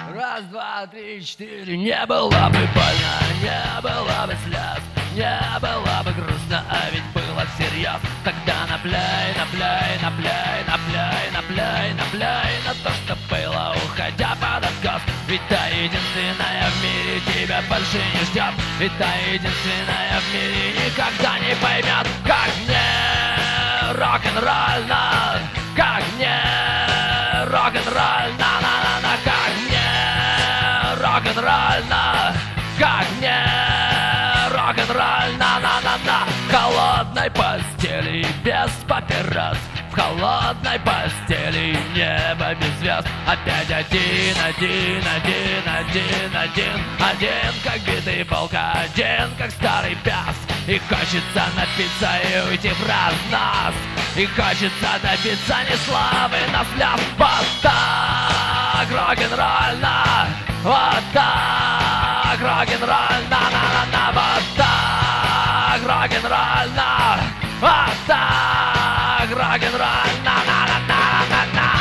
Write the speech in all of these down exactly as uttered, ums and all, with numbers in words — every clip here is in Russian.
Раз, два, три, четыре. Не было бы больно, не было бы слез, не было бы грустно, а ведь было всерьез. Тогда напляй, напляй, напляй, напляй, напляй, напляй на то, что было, уходя под откос. Ведь та единственная в мире тебя больше не ждет, ведь та единственная в мире никогда не поймет, как мне рок-н-ролльно, как мне рок-н-ролльно, на-на-на, как мне рок-н-ролльно, как мне рок-н-ролльно, на-на-на. В холодной постели без папирос, в холодной постели небо без звезд. Опять один, один, один, один, один, один, как битый волк, один, как старый пес. И хочется напиться и уйти в разнос, и хочется добиться не славы, но слез. Вот так рок-н-ролльно, вот так рок-н-ролльно, на-на-на, вот так рок-н-ролльно, вот так рок-н-ролльно, на-на-на-на-на.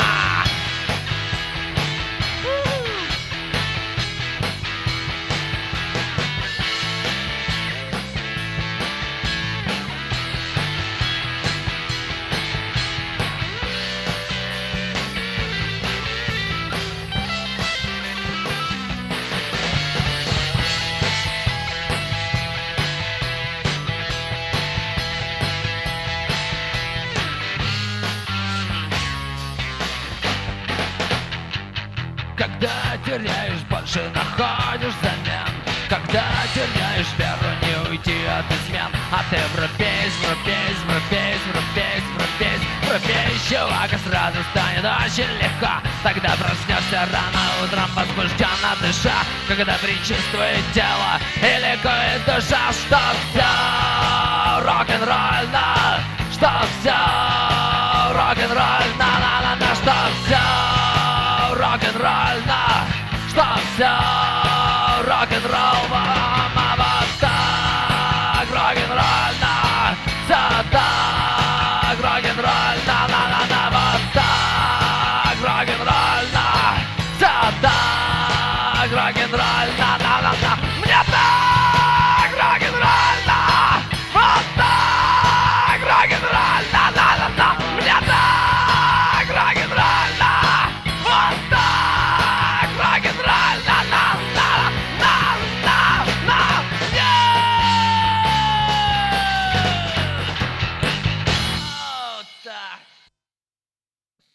Когда теряешь, больше находишь замен. Когда теряешь веру, не уйти от измен. А ты врубись, врубись, врубись, врубись, врубись, врубись, чувак, и сразу станет очень легко. Тогда проснешься рано утром, возбужденно дыша, когда предчувствует тело и ликует душа, что все рок-н-ролльно, что все рок-н-ролльно, на-на-на, что все рок-н-ролльно, что все рок-н-ролл, мама, вот так рок-н-ролльно, все так рок-н-ролльно, на-на-на, вот так рок-н-ролльно, все так рок-н-ролльно.